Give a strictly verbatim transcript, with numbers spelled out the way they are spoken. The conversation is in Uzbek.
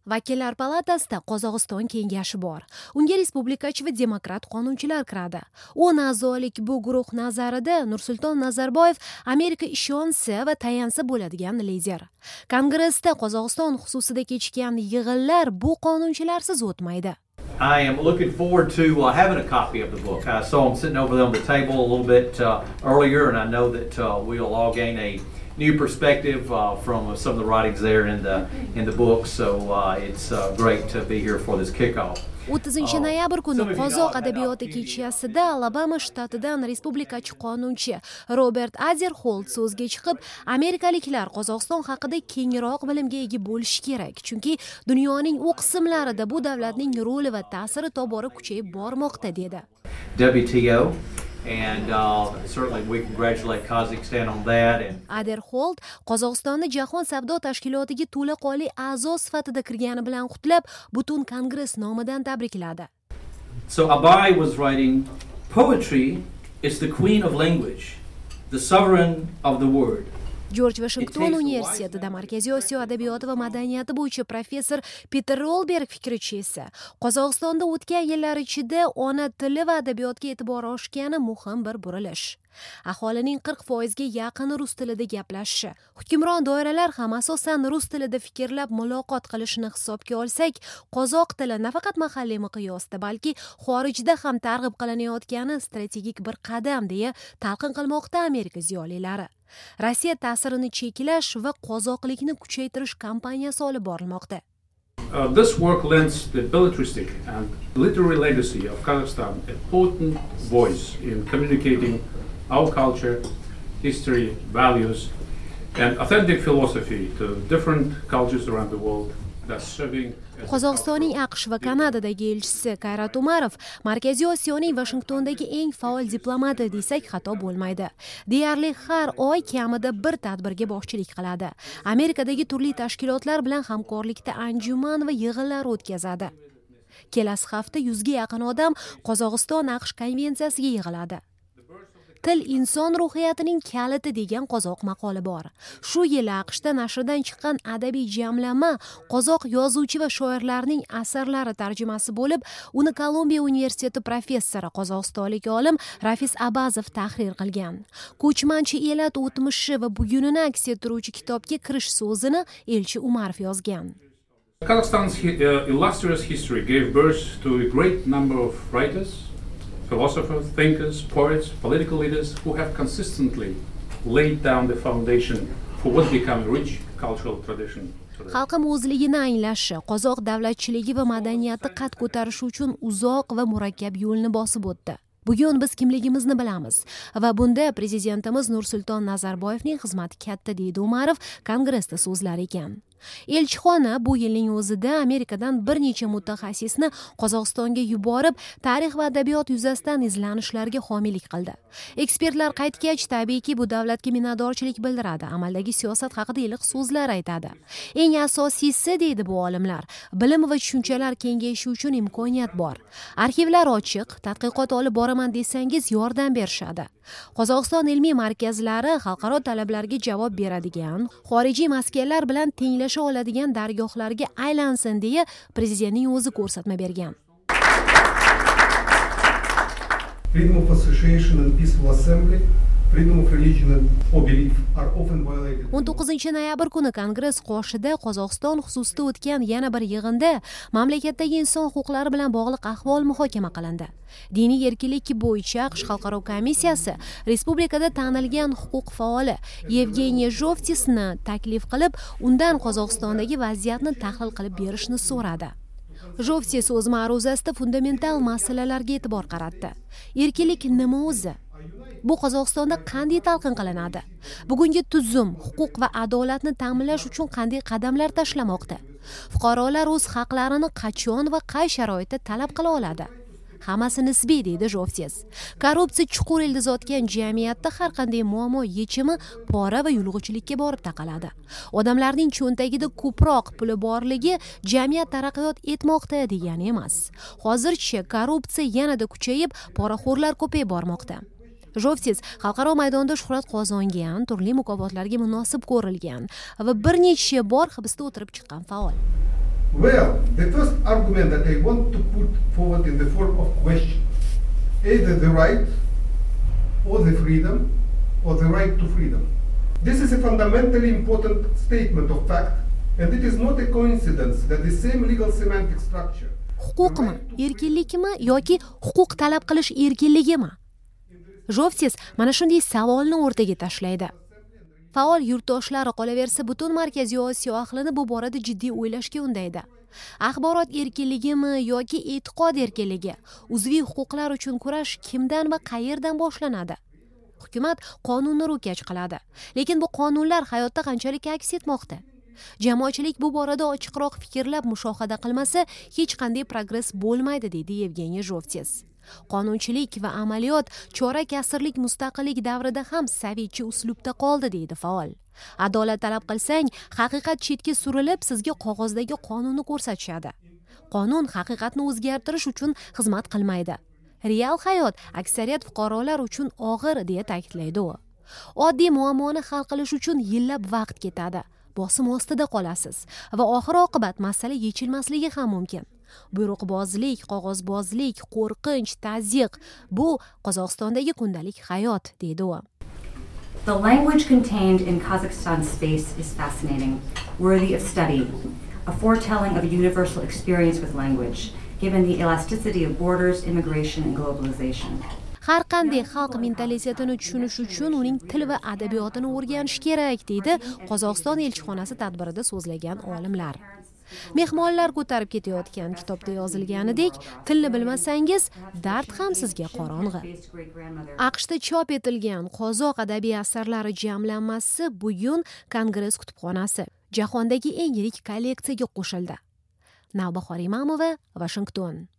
Vakillar palatasida Qozog'iston kengashi bor. Unga respublikachi va demokrat qonunchilar kiradi. o'n a'zolik bu guruh nazarida Nursulton Nazarboyev Amerika ishonsa va tayansa bo'ladigan lider. Kongressda Qozog'iston xususida kechgan yig'inlar bu qonunchilarsiz o'tmaydi. I am looking forward to uh, having a copy of the book. I saw him sitting over there on the table a little bit uh, earlier, and I know that uh, we'll all gain a new perspective uh, from uh, some of the writings there in the in the book. So uh, it's uh, great to be here for this kickoff. o'ttizinchi noyabr kuni Qozoq adabiyoti kechasida Alabama shtatidan respublikachi qonunchi Robert Azerholt so'zga chiqib, amerikaliklar Qozog'iston haqida kengroq bilimga ega bo'lishi kerak, chunki dunyoning u qismlarida bu davlatning roli va ta'siri tobora kuchayib bormoqda dedi. W T O And uh, certainly we congratulate Kazakhstan on that. And Azerholt Qozog'istonni Jahon savdo tashkilotiga to'laqonli a'zo sifatida kirgani bilan qutlab, butun kongress nomidan tabrikladi. So Abai was writing, poetry is the queen of language, the sovereign of the word. Jorj Vashington universitetida Markaziy Osiyo adabiyoti va madaniyati bo'yicha professor Peter Rolberg fikricha esa, Qozog'istonda o'tgan yillar ichida ona tili va adabiyotga e'tibor oshgani muhim bir burilish. Aholining qirq foizga yaqini rus tilida gaplashishi, hukmron doiralar ham asosan rus tilida fikrlab muloqot qilishini hisobga olsak, qozoq tili nafaqat mahalliy miqyosda, balki xorijda ham targ'ib qilinayotgani strategik bir qadam deya talqin qilmoqda Amerika ziyolilari. Rossiya ta'sirini cheklash va qozoqlikni kuchaytirish kampaniyasi olib borilmoqda. Uh, this work lends the belletristic and literary legacy of Kazakhstan a potent voice in communicating our culture, history, values, and authentic philosophy to different cultures around the world that's serving. Qozog'istonning AQSh va Kanadadagi elchisi Kayrat Umarov Markaziy Osiyoning Vashingtondagi eng faol diplomati desak xato bo'lmaydi. Deyarli har oy kamida bir tadbirga boshchilik qiladi. Amerikadagi turli tashkilotlar bilan hamkorlikda anjuman va yig'inlar o'tkazadi. Kelasi hafta yuzga yaqin odam Qozog'iston AQSh konvensiyasiga yig'iladi. Til inson ruhiyatining kaliti degan qozoq maqoli bor. Shu yil AQShda nashrdan chiqqan adabiy jamlanma qozoq yozuvchi va shoirlarning asarlari tarjimasi bo'lib, uni Kolumbiya universiteti professori qozog'istonlik olim Rafis Abazov tahrir qilgan. Ko'chmanchi elat o'tmishi va bugunini aks ettiruvchi kitobga kirish so'zini elchi Umarov yozgan. Kazakhstan's uh, illustrious history gave birth to a great number of writers, philosophers, thinkers, poets, political leaders who have consistently laid down the foundation for what became a rich cultural tradition. Xalqim o'zligini anglashi, qozoq davlatchiligi va madaniyati qad ko'tarishi uchun uzoq va murakkab yo'lni bosib o'tdi. Bugun biz kimligimizni bilamiz va bunda prezidentimiz Nursulton Nazarboyevning xizmati katta deydi Umarov kongressda so'zlar ekan. Elchixona bu yilning o'zida Amerikadan bir necha mutaxassisni Qozog'istonga yuborib, tarix va adabiyot yuzasidan izlanishlarga homiylik qildi. Ekspertlar qaytgach, tabiiyki bu davlatga minnatdorchilik bildiradi, amaldagi siyosat haqida iliq so'zlar aytadi. Eng asosiysi deydi bu olimlar, bilim va tushunchalar kengayishi uchun imkoniyat bor. Arxivlar ochiq, tadqiqot olib boraman desangiz yordam berishadi. Qozog'iston ilmiy markazlari xalqaro talablarga javob beradigan, xorijiy maskanlar bilan tenglasha oladigan dargohlarga aylansin deya prezidentning o'zi ko'rsatma bergan. Freedom of association and peaceful assembly, freedom of religion or belief are often violated. o'n to'qqizinchi noyabr kuni Kongress qoshida Qozog'iston xususida o'tgan yana bir yig'inda mamlakatdagi inson huquqlari bilan bog'liq ahvol muhokama qilindi. Diniy erkinlik bo'yicha AQSh xalqaro komissiyasi respublikada tanilgan huquq faoli Yevgeniy Jovtisni taklif qilib, undan Qozog'istondagi vaziyatni tahlil qilib berishni so'radi. Jovtis o'z ma'ruzasida fundamental masalalarga e'tibor qaratdi. Erkinlik nima o'zi? Bu Qozog'istonda qanday talqin qilinadi? Bugungi tuzum, huquq va adolatni ta'minlash uchun qanday qadamlar tashlamoqda? Fuqarolar o'z haqlarini qachon va qay sharoitda talab qila oladi? Hammasi nisbiy deydi Jovtis. Korrupsiya chuqur ildiz otgan jamiyatda har qanday muammo yechimi pora va yulg'uchilikka borib taqaladi. Odamlarning cho'ntagida ko'proq puli borligi jamiyat taraqqiyot etmoqda degani emas. Hozircha korrupsiya yanada kuchayib, poraxo'rlar ko'payib bormoqda. Jovtis xalqaro maydonda shuhrat qozongan, turli mukofotlarga munosib ko'rilgan va bir necha bor hibsda o'tirib chiqqan faol. Well, the first argument that I want to put forward in the form of question, either the right or the freedom or the right to freedom. This is a fundamentally important statement of fact, and it is not a coincidence that the same legal semantic structure. Huquqmi, erkinlikmi yoki huquq talab qilish erkinligimi? Jovtis mana shunday savolni o'rtaga tashlaydi. Faol yurtdoshlari qolaversa butun Markaziy Osiyo ahlini bu borada jiddiy o'ylashga undaydi. Axborot erkinligimi yoki e'tiqod erkinligi, uzviy huquqlar uchun kurash kimdan va qayerdan boshlanadi? Hukumat qonunni ro'kach qiladi, lekin bu qonunlar hayotda qanchalik aks etmoqda? Jamoatchilik bu borada ochiqroq fikrlab mushohada qilmasa, hech qanday progress bo'lmaydi, deydi Yevgeniy Jovtis. Qonunchilik va amaliyot chorak asrlik mustaqillik davrida ham sovetcha uslubda qoldi, deydi faol. Adolat talab qilsang, haqiqat chetga surilib, sizga qog'ozdagi qonunni ko'rsatishadi. Qonun haqiqatni o'zgartirish uchun xizmat qilmaydi. Real hayot aksariyat fuqarolar uchun og'ir, deya ta'kidlaydi u. Oddiy muammoni hal qilish uchun yillab vaqt ketadi. Bosim ostida qolasiz va oxir oqibat masala yechilmasligi ham mumkin. Buyruqbozlik, qog'ozbozlik, qo'rqinch, tazyiq bu Qozog'istondagi kundalik hayot, deydi u. The language contained in Kazakhstan's space is fascinating, worthy of study, a foretelling of a universal experience with language, given the elasticity of borders, immigration, and globalization. Har qanday xalq mentalitetini tushunish uchun uning til va adabiyotini o'rganish kerak, deydi Qozog'iston elchixonasi tadbirida so'zlagan olimlar. Mehmonlar ko'tarib ketayotgan kitobda yozilganidek, tilni bilmasangiz, dard ham sizga qorong'i. AQShda chop etilgan qozoq adabiy asarlari jamlanmasi bugun Kongress kutubxonasi jahondagi eng yirik kolleksiyaga qo'shildi. Navbahor Imamova, Washington.